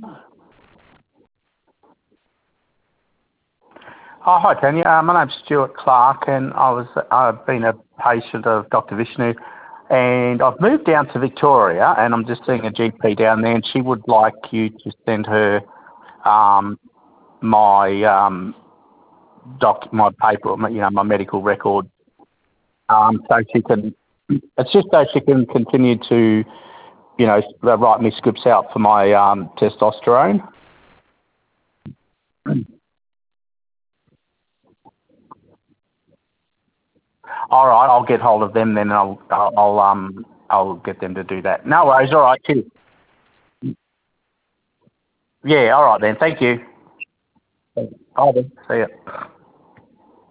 Oh, hi, Tanya. My name's Stuart Clark, and I've been a patient of Dr. Vishnu, and I've moved down to Victoria, and I'm just seeing a GP down there, and she would like you to send her my my paper, my medical record, so she can. It's just so she can continue to, write me scripts out for my testosterone. All right, I'll get hold of them then. And I'll get them to do that. No worries. All right. Cheers. Yeah. All right then. Thank you. Bye then. See ya.